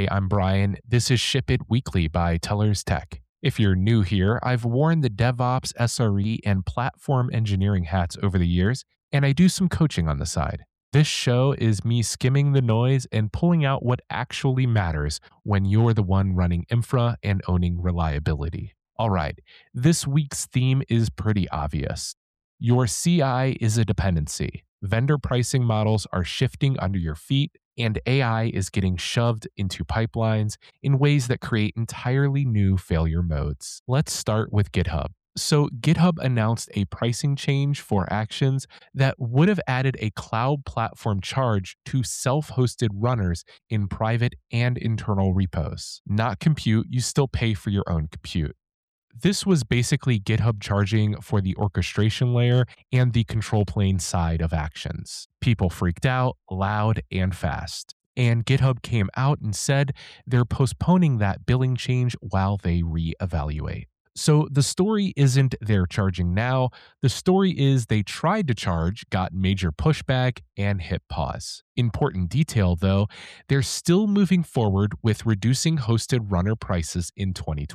Hey, I'm Brian. This is Ship It Weekly by Tellers Tech. If you're new here, I've worn the DevOps, SRE, and platform engineering hats over the years, and I do some coaching on the side. This show is me skimming the noise and pulling out what actually matters when you're the one running infra and owning reliability. All right, this week's theme is pretty obvious. Your CI is a dependency. Vendor pricing models are shifting under your feet, and AI is getting shoved into pipelines in ways that create entirely new failure modes. Let's start with GitHub. So, GitHub announced a pricing change for Actions that would have added a cloud platform charge to self hosted runners in private and internal repos. Not compute, you still pay for your own compute. This was basically GitHub charging for the orchestration layer and the control plane side of Actions. People freaked out, loud and fast. And GitHub came out and said they're postponing that billing change while they reevaluate. So the story isn't they're charging now. The story is they tried to charge, got major pushback, and hit pause. Important detail though, they're still moving forward with reducing hosted runner prices in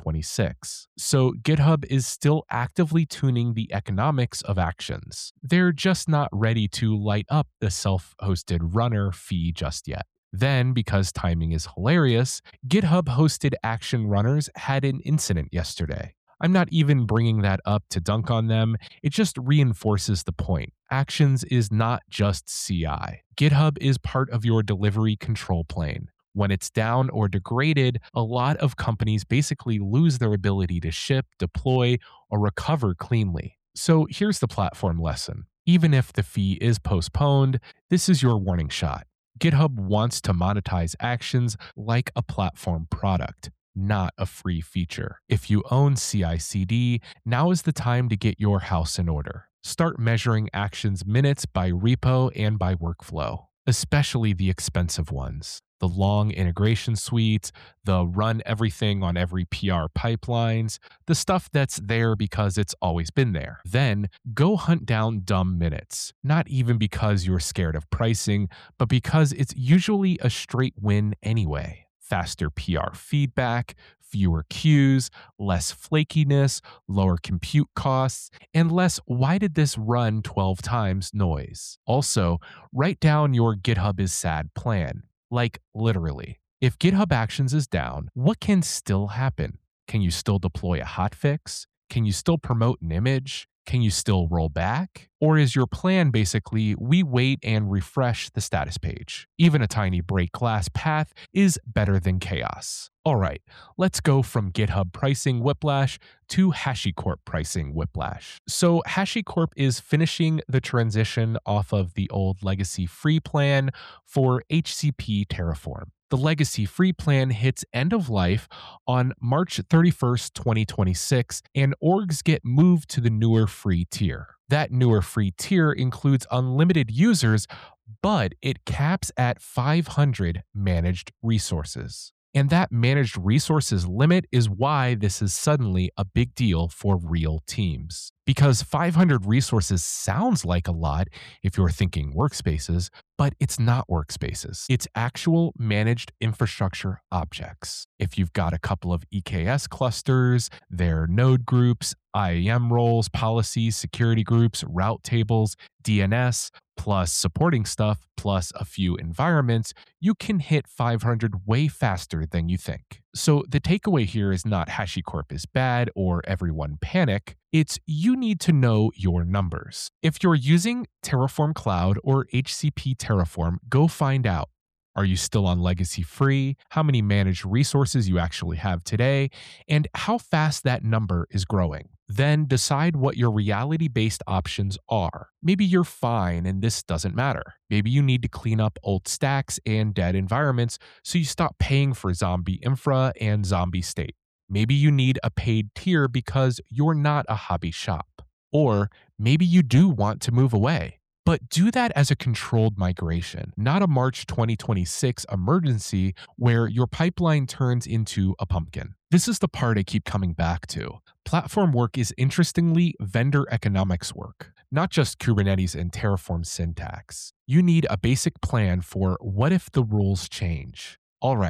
2026. So GitHub is still actively tuning the economics of Actions. They're just not ready to light up the self-hosted runner fee just yet. Then, because timing is hilarious, GitHub hosted Action runners had an incident yesterday. I'm not even bringing that up to dunk on them, it just reinforces the point. Actions is not just CI. GitHub is part of your delivery control plane. When it's down or degraded, a lot of companies basically lose their ability to ship, deploy, or recover cleanly. So here's the platform lesson. Even if the fee is postponed, this is your warning shot. GitHub wants to monetize Actions like a platform product, not a free feature. If you own CI/CD, now is the time to get your house in order. Start measuring Actions minutes by repo and by workflow, especially the expensive ones. The long integration suites, the run everything on every PR pipelines, the stuff that's there because it's always been there. Then go hunt down dumb minutes, not even because you're scared of pricing, but because it's usually a straight win anyway. Faster PR feedback, fewer queues, less flakiness, lower compute costs, and less "why did this run 12 times" noise. Also, write down your GitHub is sad plan. Like, literally. If GitHub Actions is down, what can still happen? Can you still deploy a hotfix? Can you still promote an image? Can you still roll back? Or is your plan basically we wait and refresh the status page? Even a tiny break glass path is better than chaos. All right, let's go from GitHub pricing whiplash to HashiCorp pricing whiplash. So HashiCorp is finishing the transition off of the old legacy free plan for HCP Terraform. The legacy free plan hits end of life on March 31st, 2026, and orgs get moved to the newer free tier. That newer free tier includes unlimited users, but it caps at 500 managed resources. And that managed resources limit is why this is suddenly a big deal for real teams. Because 500 resources sounds like a lot if you're thinking workspaces, but it's not workspaces. It's actual managed infrastructure objects. If you've got a couple of EKS clusters, their node groups, IAM roles, policies, security groups, route tables, DNS, plus supporting stuff, plus a few environments, you can hit 500 way faster than you think. So the takeaway here is not HashiCorp is bad or everyone panic. It's you need to know your numbers. If you're using Terraform Cloud or HCP Terraform, go find out. Are you still on legacy free? How many managed resources you actually have today? And how fast that number is growing. Then decide what your reality-based options are. Maybe you're fine and this doesn't matter. Maybe you need to clean up old stacks and dead environments so you stop paying for zombie infra and zombie state. Maybe you need a paid tier because you're not a hobby shop. Or maybe you do want to move away. But do that as a controlled migration, not a March 2026 emergency where your pipeline turns into a pumpkin. This is the part I keep coming back to. Platform work is interestingly vendor economics work, not just Kubernetes and Terraform syntax. You need a basic plan for what if the rules change. All right,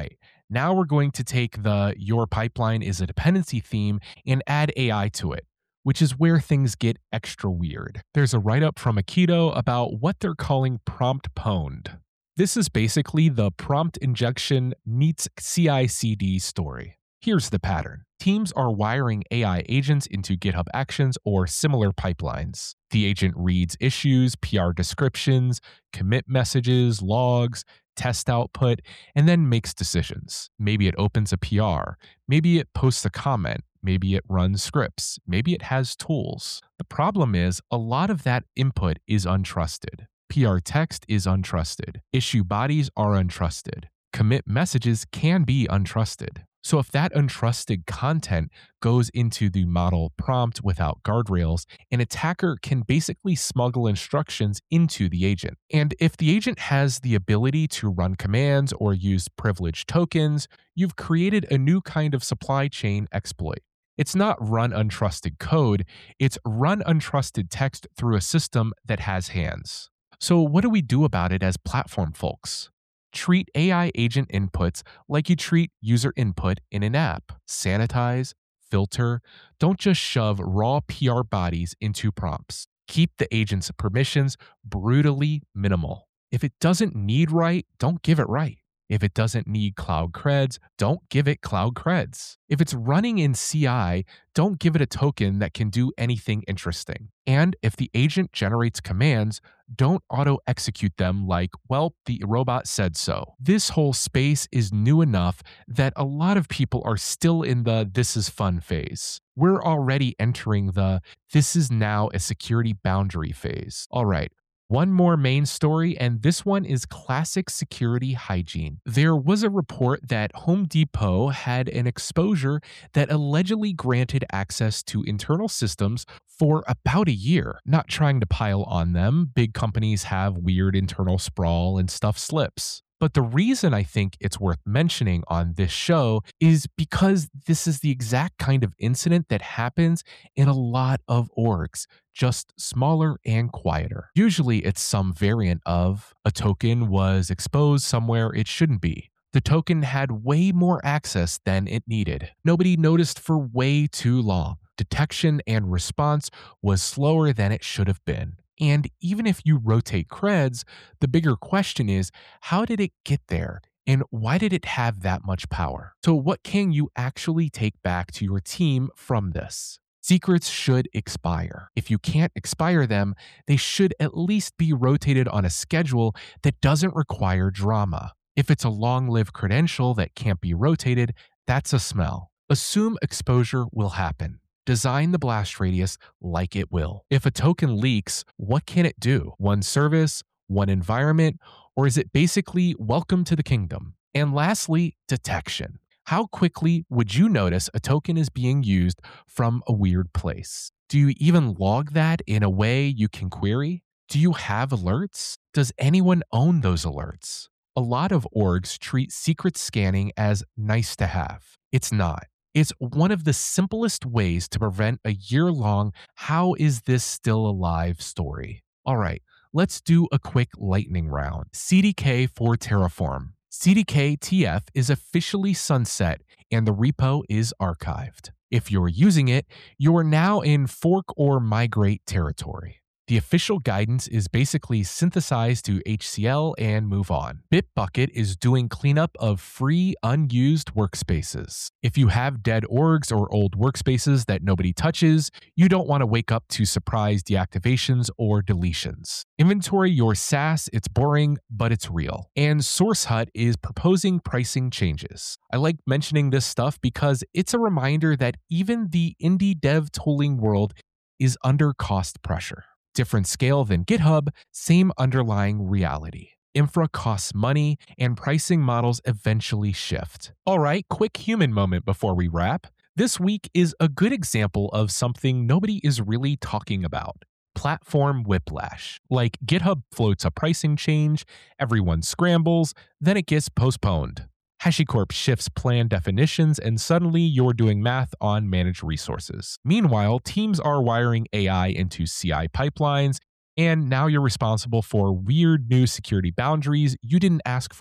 Now we're going to take the your pipeline is a dependency theme and add AI to it, which is where things get extra weird. There's a write up from Aikido about what they're calling prompt pwned. This is basically the prompt injection meets CI CD story. Here's the pattern. Teams are wiring AI agents into GitHub Actions or similar pipelines. The agent reads issues, PR descriptions, commit messages, logs, test output, and then makes decisions. Maybe it opens a PR. Maybe it posts a comment. Maybe it runs scripts. Maybe it has tools. The problem is a lot of that input is untrusted. PR text is untrusted. Issue bodies are untrusted. Commit messages can be untrusted. So if that untrusted content goes into the model prompt without guardrails, an attacker can basically smuggle instructions into the agent. And if the agent has the ability to run commands or use privileged tokens, you've created a new kind of supply chain exploit. It's not run untrusted code, it's run untrusted text through a system that has hands. So what do we do about it as platform folks? Treat AI agent inputs like you treat user input in an app. Sanitize, filter, don't just shove raw PR bodies into prompts. Keep the agent's permissions brutally minimal. If it doesn't need write, don't give it write. If it doesn't need cloud creds, don't give it cloud creds. If it's running in CI, don't give it a token that can do anything interesting. And if the agent generates commands, don't auto-execute them like, well, the robot said so. This whole space is new enough that a lot of people are still in the this is fun phase. We're already entering the this is now a security boundary phase. All right. One more main story, and this one is classic security hygiene. There was a report that Home Depot had an exposure that allegedly granted access to internal systems for about a year. Not trying to pile on them, big companies have weird internal sprawl and stuff slips. But the reason I think it's worth mentioning on this show is because this is the exact kind of incident that happens in a lot of orgs, just smaller and quieter. Usually it's some variant of a token was exposed somewhere it shouldn't be. The token had way more access than it needed. Nobody noticed for way too long. Detection and response was slower than it should have been. And even if you rotate creds, the bigger question is, how did it get there? And why did it have that much power? So what can you actually take back to your team from this? Secrets should expire. If you can't expire them, they should at least be rotated on a schedule that doesn't require drama. If it's a long-lived credential that can't be rotated, that's a smell. Assume exposure will happen. Design the blast radius like it will. If a token leaks, what can it do? One service, one environment, or is it basically welcome to the kingdom? And lastly, detection. How quickly would you notice a token is being used from a weird place? Do you even log that in a way you can query? Do you have alerts? Does anyone own those alerts? A lot of orgs treat secret scanning as nice to have. It's not. It's one of the simplest ways to prevent a year-long "how is this still alive" story. All right, let's do a quick lightning round. CDK for Terraform. CDK TF is officially sunset and the repo is archived. If you're using it, you're now in fork or migrate territory. The official guidance is basically synthesize to HCL and move on. Bitbucket is doing cleanup of free, unused workspaces. If you have dead orgs or old workspaces that nobody touches, you don't want to wake up to surprise deactivations or deletions. Inventory your SaaS, it's boring, but it's real. And SourceHut is proposing pricing changes. I like mentioning this stuff because it's a reminder that even the indie dev tooling world is under cost pressure. Different scale than GitHub, same underlying reality. Infra costs money, and pricing models eventually shift. All right, quick human moment before we wrap. This week is a good example of something nobody is really talking about. Platform whiplash. Like GitHub floats a pricing change, everyone scrambles, then it gets postponed. HashiCorp shifts plan definitions, and suddenly you're doing math on managed resources. Meanwhile, teams are wiring AI into CI pipelines, and now you're responsible for weird new security boundaries you didn't ask for.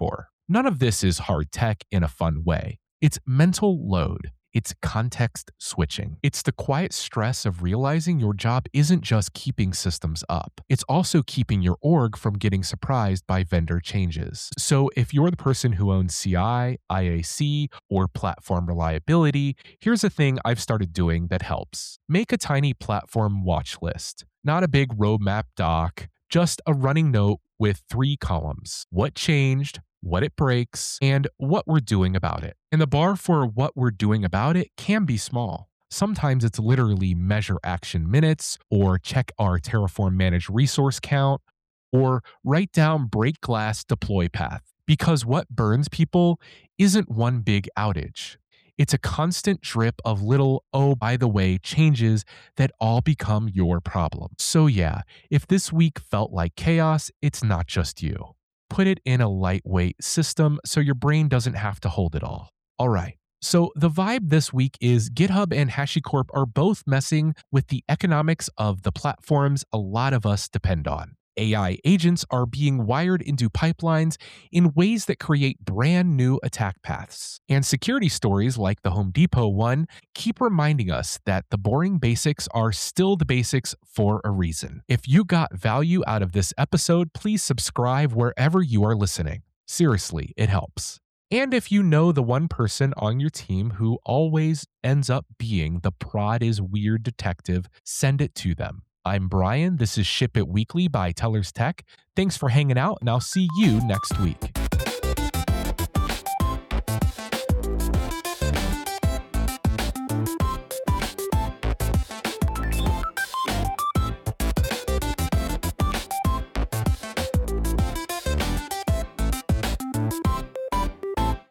None of this is hard tech in a fun way. It's mental load. It's context switching. It's the quiet stress of realizing your job isn't just keeping systems up. It's also keeping your org from getting surprised by vendor changes. So if you're the person who owns CI, IAC, or platform reliability, here's a thing I've started doing that helps. Make a tiny platform watch list. Not a big roadmap doc, just a running note with 3 columns. What changed? What it breaks, and what we're doing about it. And the bar for what we're doing about it can be small. Sometimes it's literally measure action minutes, or check our Terraform managed resource count, or write down break glass deploy path. Because what burns people isn't one big outage. It's a constant drip of little, oh, by the way, changes that all become your problem. So yeah, if this week felt like chaos, it's not just you. Put it in a lightweight system so your brain doesn't have to hold it all. All right. So the vibe this week is GitHub and HashiCorp are both messing with the economics of the platforms a lot of us depend on. AI agents are being wired into pipelines in ways that create brand new attack paths. And security stories like the Home Depot one keep reminding us that the boring basics are still the basics for a reason. If you got value out of this episode, please subscribe wherever you are listening. Seriously, it helps. And if you know the one person on your team who always ends up being the prod is weird detective, send it to them. I'm Brian. This is Ship It Weekly by Tellers Tech. Thanks for hanging out, and I'll see you next week.